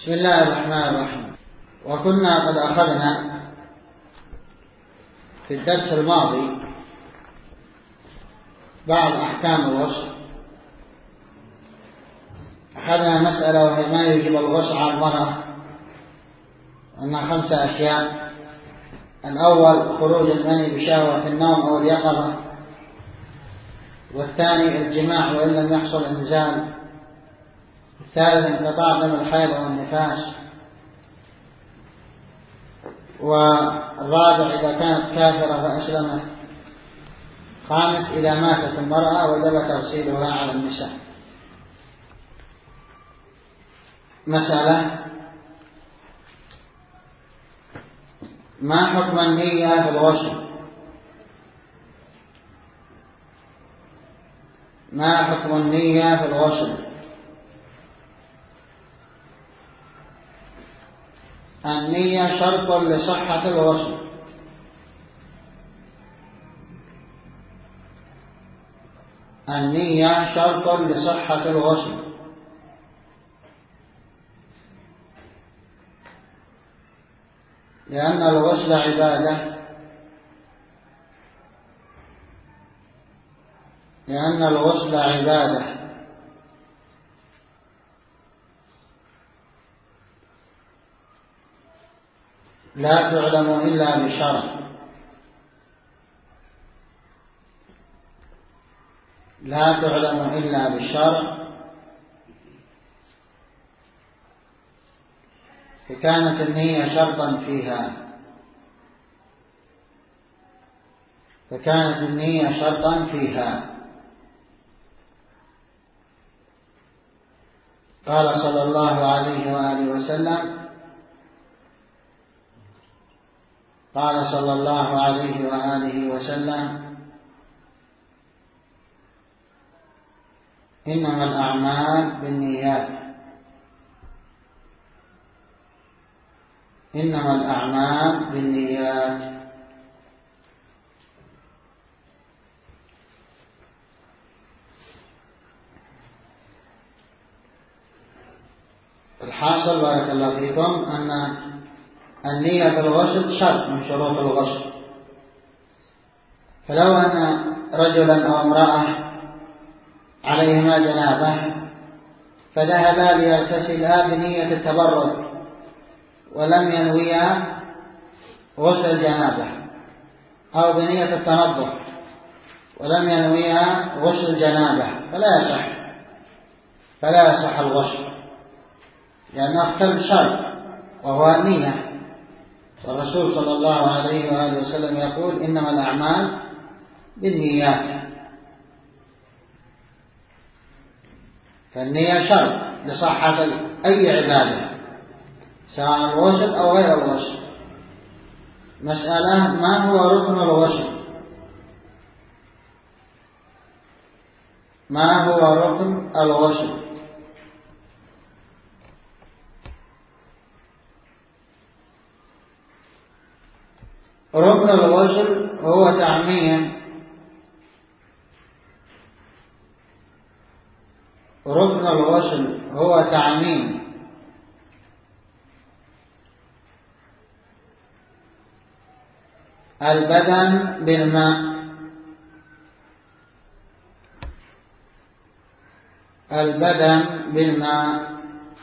بسم الله الرحمن الرحيم. وكنا قد أخذنا في الدرس الماضي بعض أحكام الغسل. أخذنا مسألة وهي ما يجب الغسل على المرأة، أنها 5 أشياء. الأول خروج المني بشهوة في النوم أو اليقظة، والثاني الجماع وإن لم يحصل إنزال، الثالث انقطاع دم الحيض والنفاس، والرابع إذا كانت كافرة فأسلمت، خامس إذا ماتت المرأة وجب تغسيلها على النساء. مسألة: ما حكم النية في الغسل؟ ما حكم النية في الغسل؟ النية شرط لصحة الغسل. النية شرط لصحة الغسل، لأن الغسل عبادة، لأن الغسل عبادة. لا تعلم إلا بشرع، لا تعلم إلا بالشرع، فكانت النية شرطا فيها، فكانت النية شرطا فيها. قال صلى الله عليه وآله وسلم، قال صلى الله عليه وآله وسلم: إنما الأعمال بالنيات، إنما الأعمال بالنيات. الحاصل بارك الله فيكم أن النية في الغسل شرط من شروط الغسل. فلو أن رجلا أو امرأة عليهما جنابة فذهبا ليغتسلا بنية التبرد ولم ينويا غسل الجنابة، أو بنية التنظف ولم ينويا غسل الجنابة، فلا يصح الغسل، لأنه اختل شرط وهو النية. والرسول صلى الله عليه وآله وسلم يقول: إنما الأعمال بالنيات. فالنية شرط لصحة أي عبادة، سواء الغسل أو غير الغسل. مسألة: ما هو ركن الغسل؟ ما هو ركن الغسل؟ ركن الغسل هو تعميم، ركن الغسل هو تعميم البدن بالماء، البدن بالماء.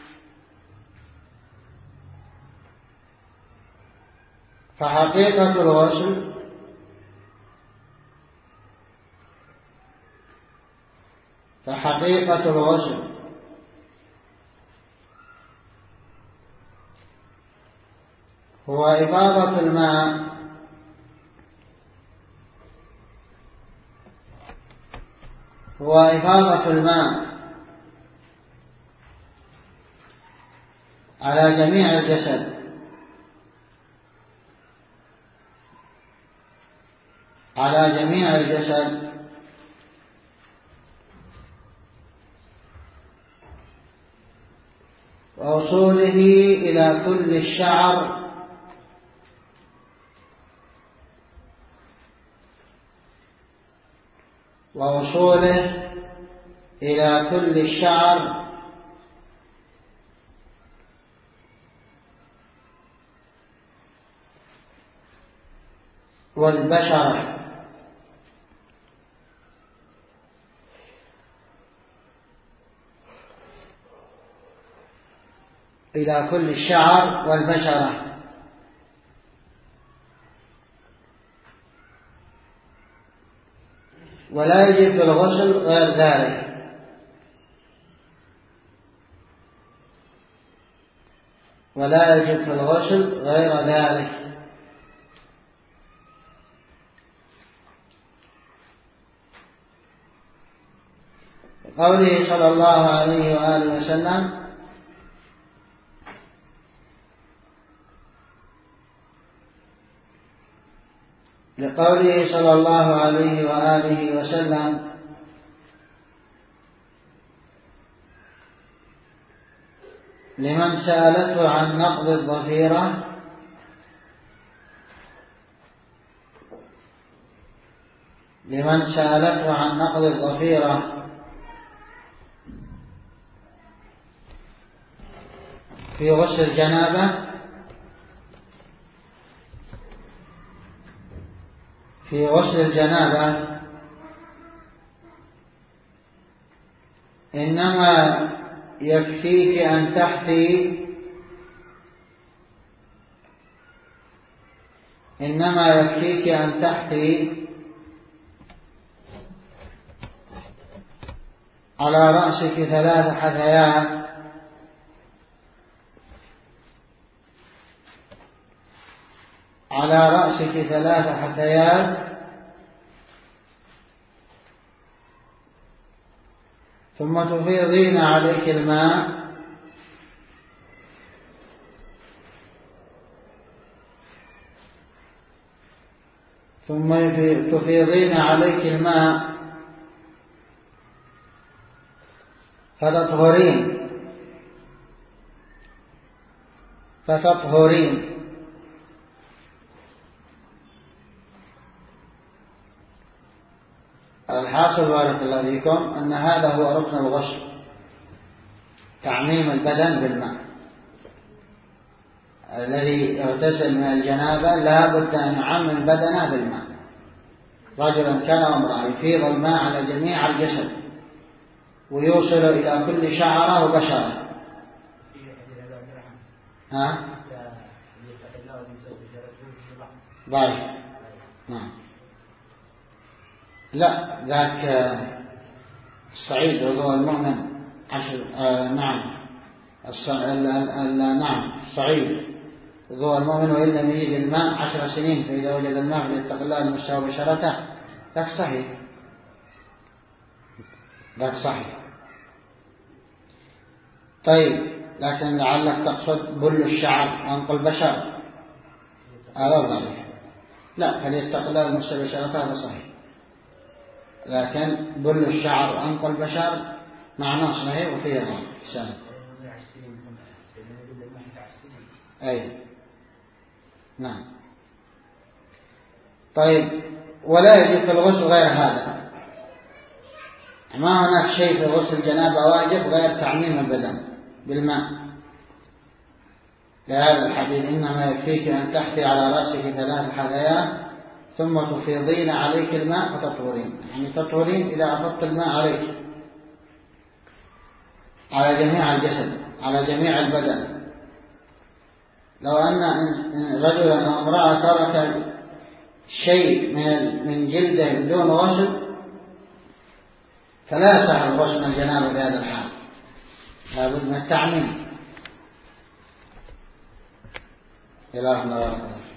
فحقيقة الغسل فحقيقة الغسل هو إفاضة الماء هو إفاضة الماء على جميع الجسد، على جميع الجسد، ووصوله إلى كل الشعر، ووصوله إلى كل الشعر والبشرة إلى كل الشعر والبشرة. ولا يجب في الغسل غير ذلك. ولا يجب في الغسل غير ذلك. قوله صلى الله عليه وآله وسلم: لقوله صلى الله عليه وآله وسلم: لمن سألته عن نقض الظفيرة لمن سألته عن نقض الظفيرة في غسل الجنابة إنما يكفيك أن تحثي على رأسك 3 حثيات ثم تفيضين عليك الماء فتطهرين. الحاصل بارك الله فيكم أن هذا هو ركن الغسل، تعميم البدن بالماء. الذي يغتسل من الجنابة لا بد أن يعمم بدنه بالماء، رجلا كان وامرأة، يفيض الماء على جميع الجسد ويوصل إلى كل شعرة وبشرة. نعم. لا، ذاك الصعيد وضوء المؤمن 10. نعم. نعم، الصعيد وضوء المؤمن وإن لم يجد الماء 10 سنين، فإذا وجد الماء فليتق الله المستوى بشرته. ذاك صحيح. طيب، لكن لعلك تقصد بل الشعر وانقل البشر، هذا ضعيف. لا، فليتق الله المستوى بشرته هذا صحيح، لكن بل الشعر وانقل البشر معناه صحيح وفيه ضعف. سهل. أي نعم. طيب، ولا يجب في الغسل غير هذا. ما هناك شيء في غسل الجنابة واجب غير تعميم البدن بالماء، لهذا الحديث: إنما يكفيك أن تحثي على رأسك 3 حثيات ثم تفيضين عليك الماء فتطهرين. يعني تطهرين إذا أفضت الماء عليك على جميع الجسد، على جميع البدن. لو أن رجلا أو امرأة ترك شيء من جلده بدون غسل فلا يصح الغسل من الجنابة في هذا الحال، لابد من التعميم. إلهنا